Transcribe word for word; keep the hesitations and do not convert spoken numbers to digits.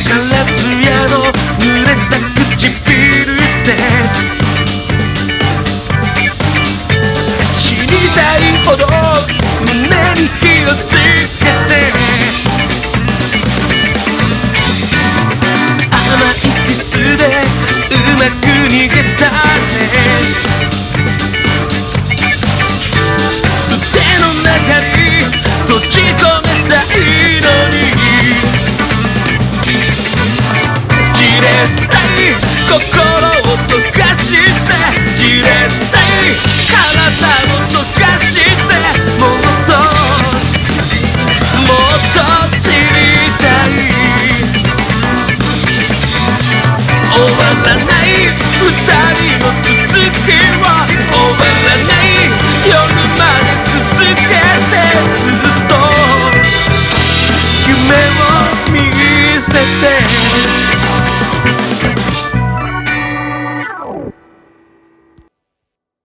からつやの濡れた唇で死にたいほど胸に火をつけて甘いキスでうまく逃げたね腕の中に閉じ込めたいのにじれったい心を溶かしてじれったい体を溶かしてもっともっと知りたい終わらない二人の